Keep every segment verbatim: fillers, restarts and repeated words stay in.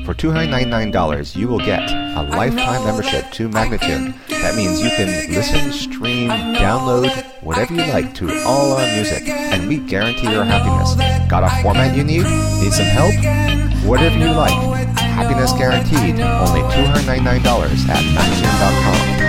For two hundred ninety-nine dollars, you will get a lifetime membership to Magnatune. That means you can listen, stream, download, whatever you like to all our music, and we guarantee your happiness. Got a format you need? Need some help? Whatever you like. Happiness guaranteed. Only two hundred ninety-nine dollars at Magnatune dot com.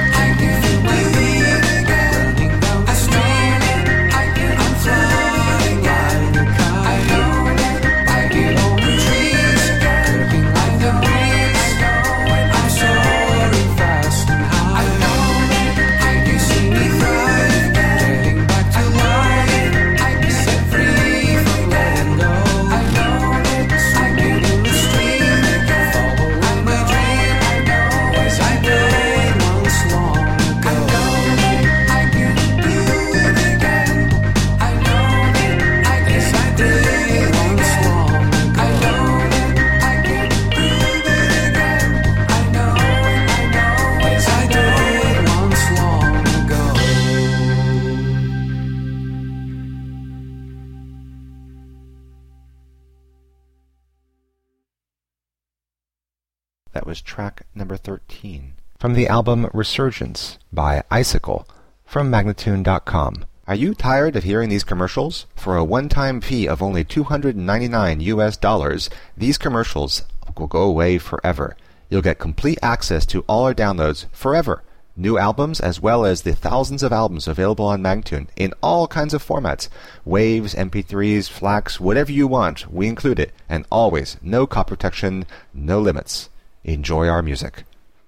That was track number thirteen from the album Resurgence by Icicle from Magnatune dot com. Are you tired of hearing these commercials? For a one-time fee of only two hundred ninety-nine U S dollars, these commercials will go away forever. You'll get complete access to all our downloads forever. New albums as well as the thousands of albums available on Magnatune in all kinds of formats. Waves, M P threes, FLACs, whatever you want, we include it. And always, no copy protection, no limits. Enjoy our music.